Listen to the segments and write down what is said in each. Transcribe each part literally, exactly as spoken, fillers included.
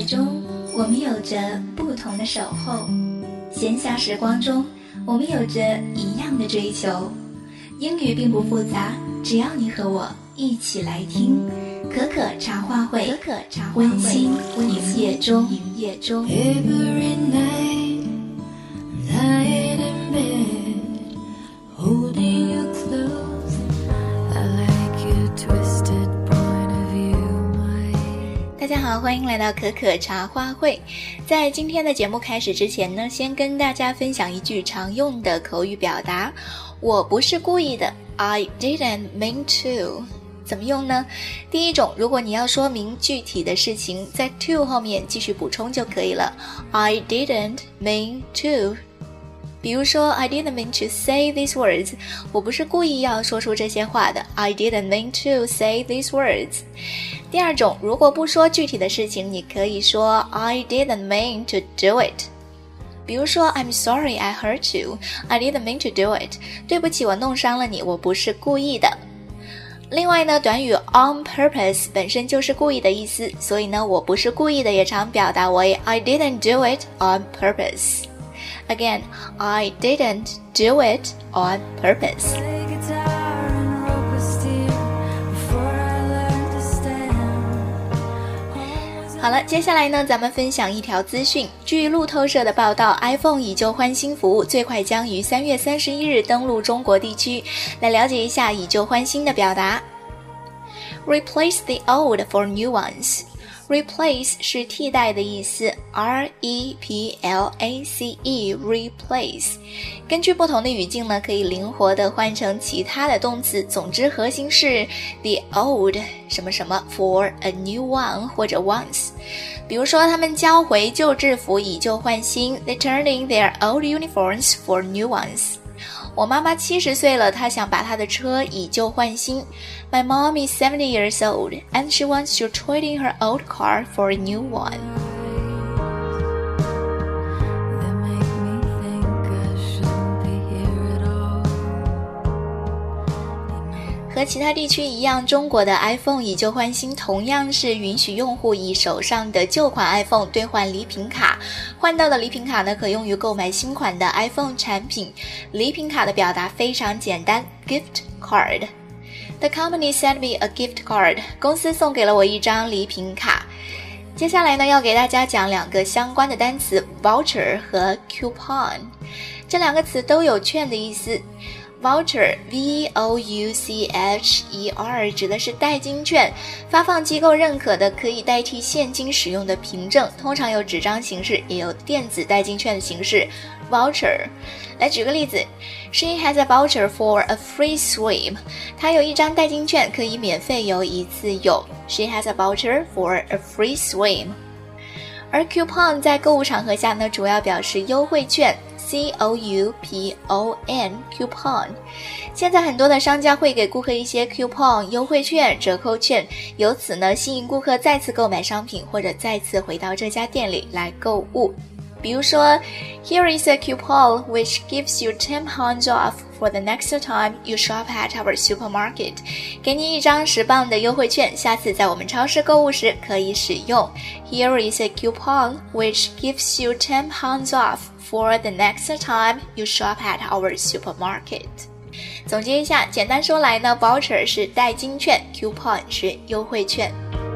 中，我们有着不同的守候；闲暇时光中，我们有着一样的追求。英语并不复杂，只要你和我一起来听。可可茶话会，可可茶话会，温馨营业中，营业中。Every night, lying in bed, holding you close. I like your twisted point of view, my. 大家好，欢迎来到可可茶话会。在今天的节目开始之前呢，先跟大家分享一句常用的口语表达。我不是故意的 I didn't mean to。 怎么用呢？第一种，如果你要说明具体的事情，在 to 后面继续补充就可以了。 I didn't mean to。 比如说 I didn't mean to say these words， 我不是故意要说出这些话的 I didn't mean to say these words。 第二种，如果不说具体的事情，你可以说 I didn't mean to do it。比如说 I'm sorry I hurt you, I didn't mean to do it。 对不起，我弄伤了你，我不是故意的。另外呢，短语 on purpose 本身就是故意的意思，所以呢，我不是故意的也常表达为 I didn't do it on purpose。 Again, I didn't do it on purpose。好了，接下来呢，咱们分享一条资讯。据路透社的报道 ，iPhone 以旧换新服务最快将于三月三十一日登陆中国地区。来了解一下以旧换新的表达。Replace the old for new ones。Replace 是替代的意思 R E P L A C E Replace。 根据不同的语境呢，可以灵活地换成其他的动词，总之核心是 the old 什么什么 for a new one 或者 ones。 比如说他们交回旧制服以旧换新， They turned in their old uniforms for new ones。我妈妈七十岁了，她想把她的车以旧换新。My mom is seventy years old, and she wants to trade in her old car for a new one. 和其他地区一样，中国的 iPhone 以旧换新同样是允许用户以手上的旧款 iPhone 兑换礼品卡，换到的礼品卡呢，可用于购买新款的 iPhone 产品。礼品卡的表达非常简单 ，gift card。The company sent me a gift card。公司送给了我一张礼品卡。接下来呢，要给大家讲两个相关的单词 voucher 和 coupon。这两个词都有券的意思。Voucher V O U C H E R 指的是代金券，发放机构认可的可以代替现金使用的凭证，通常有纸张形式，也有电子代金券的形式 Voucher。 来举个例子， She has a voucher for a free swim。 她有一张代金券可以免费游一次泳。 She has a voucher for a free swim。 而 coupon 在购物场合下呢，主要表示优惠券C O U P O N Coupon。 现在很多的商家会给顾客一些 coupon 优惠券、折扣券，由此呢吸引顾客再次购买商品，或者再次回到这家店里来购物。比如说 Here is a coupon which gives you ten pounds off for the next time you shop at our supermarket。 给你一张十磅的优惠券，下次在我们超市购物时可以使用。 Here is a coupon which gives you ten pounds off for the next time you shop at our supermarket。 总结一下，简单说来呢， voucher 是代金券， coupon 是优惠券。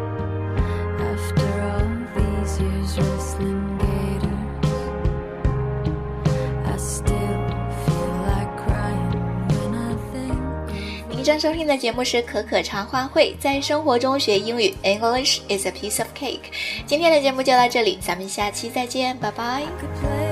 您正收听的节目是可可茶话会，在生活中学英语 English is a piece of cake。 今天的节目就到这里，咱们下期再见，拜拜。